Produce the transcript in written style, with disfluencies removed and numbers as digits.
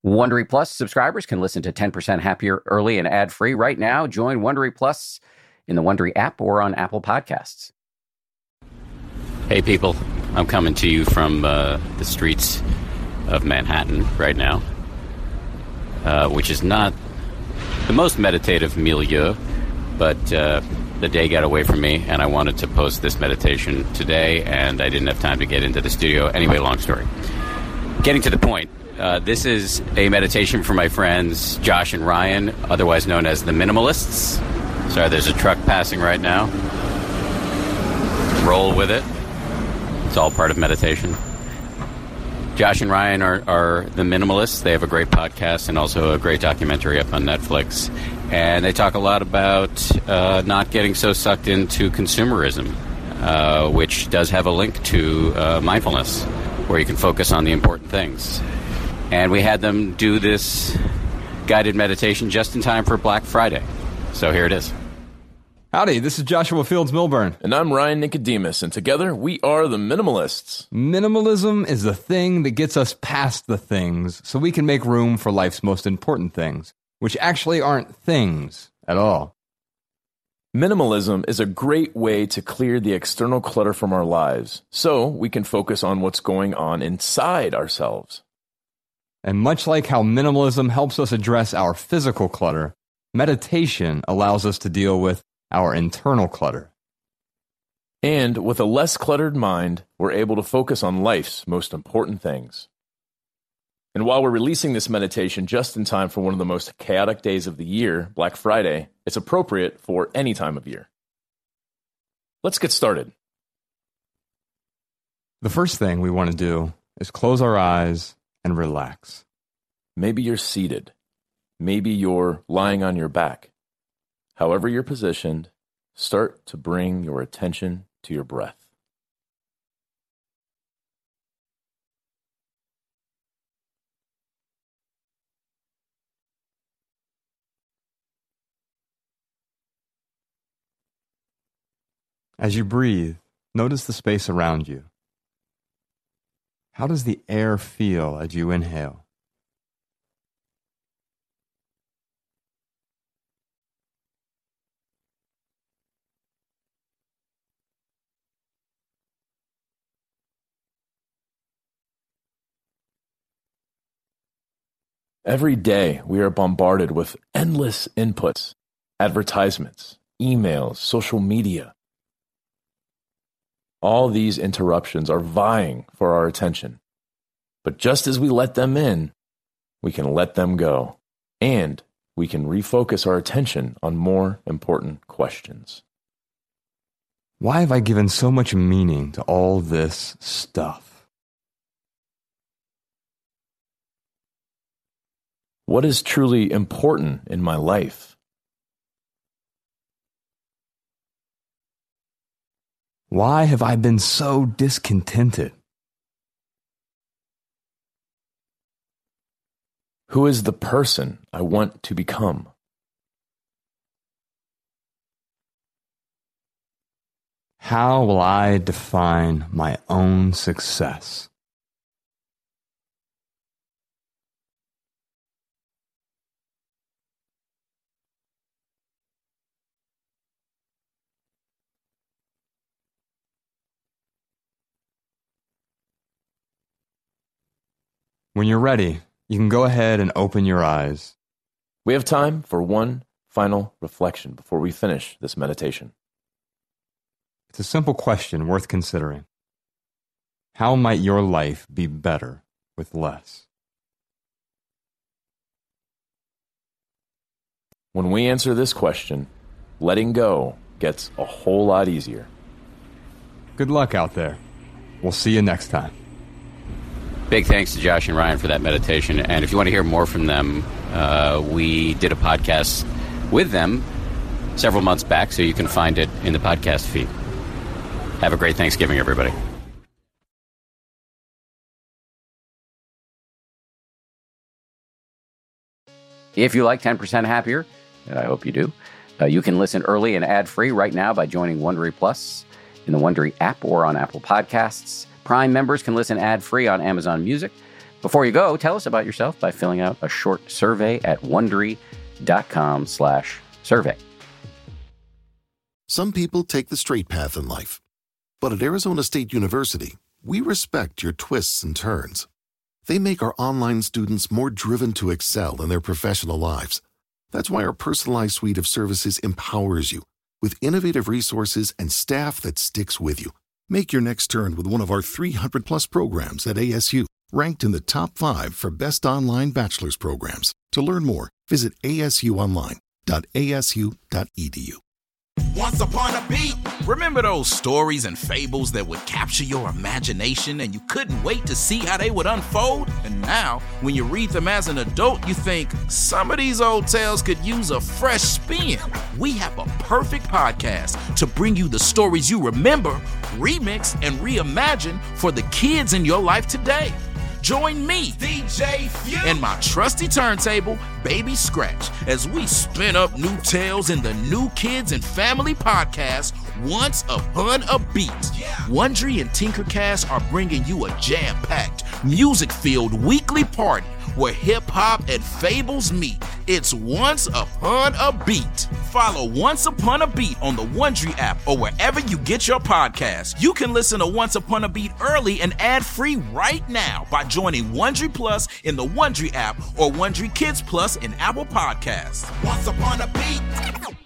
Wondery Plus subscribers can listen to 10% Happier early and ad-free right now. Join Wondery Plus in the Wondery app or on Apple Podcasts. Hey, people. I'm coming to you from the streets of Manhattan right now, which is not the most meditative milieu, but the day got away from me, and I wanted to post this meditation today, and I didn't have time to get into the studio. Anyway, long story. Getting to the point. This is a meditation for my friends Josh and Ryan, otherwise known as the Minimalists. Sorry, there's a truck passing right now. Roll with it. It's all part of meditation. Josh and Ryan are the Minimalists. They have a great podcast and also a great documentary up on Netflix. And they talk a lot about not getting so sucked into consumerism, which does have a link to mindfulness, where you can focus on the important things. And we had them do this guided meditation just in time for Black Friday. So here it is. Howdy, this is Joshua Fields Milburn. And I'm Ryan Nicodemus, and together we are the Minimalists. Minimalism is the thing that gets us past the things so we can make room for life's most important things, which actually aren't things at all. Minimalism is a great way to clear the external clutter from our lives so we can focus on what's going on inside ourselves. And much like how minimalism helps us address our physical clutter, meditation allows us to deal with our internal clutter. And with a less cluttered mind, we're able to focus on life's most important things. And while we're releasing this meditation just in time for one of the most chaotic days of the year, Black Friday, it's appropriate for any time of year. Let's get started. The first thing we want to do is close our eyes and relax. Maybe you're seated. Maybe you're lying on your back. However you're positioned, start to bring your attention to your breath. As you breathe, notice the space around you. How does the air feel as you inhale? Every day, we are bombarded with endless inputs, advertisements, emails, social media. All these interruptions are vying for our attention. But just as we let them in, we can let them go, and we can refocus our attention on more important questions. Why have I given so much meaning to all this stuff? What is truly important in my life? Why have I been so discontented? Who is the person I want to become? How will I define my own success? When you're ready, you can go ahead and open your eyes. We have time for one final reflection before we finish this meditation. It's a simple question worth considering. How might your life be better with less? When we answer this question, letting go gets a whole lot easier. Good luck out there. We'll see you next time. Big thanks to Josh and Ryan for that meditation. And if you want to hear more from them, we did a podcast with them several months back, so you can find it in the podcast feed. Have a great Thanksgiving, everybody. If you like 10% Happier, and I hope you do, you can listen early and ad-free right now by joining Wondery Plus in the Wondery app or on Apple Podcasts. Prime members can listen ad-free on Amazon Music Before you go, tell us about yourself by filling out a short survey at Wondery.com/survey. Some people take the straight path in life. But at Arizona State University, we respect your twists and turns. They make our online students more driven to excel in their professional lives. That's why our personalized suite of services empowers you with innovative resources and staff that sticks with you. Make your next turn with one of our 300-plus programs at ASU, ranked in the top 5 for best online bachelor's programs. To learn more, visit asuonline.asu.edu. Once upon a beat. Remember those stories and fables that would capture your imagination and you couldn't wait to see how they would unfold? And now, when you read them as an adult, you think, some of these old tales could use a fresh spin. We have a perfect podcast to bring you the stories you remember, remix, and reimagine for the kids in your life today. Join me, DJ Few, and my trusty turntable, Baby Scratch, as we spin up new tales in the New Kids and Family podcast, Once Upon a Beat. Wondery and Tinkercast are bringing you a jam-packed, music-filled weekly party where hip-hop and fables meet. It's Once Upon a Beat. Follow Once Upon a Beat on the Wondery app or wherever you get your podcasts. You can listen to Once Upon a Beat early and ad-free right now by joining Wondery Plus in the Wondery app or Wondery Kids Plus in Apple Podcasts. Once Upon a Beat.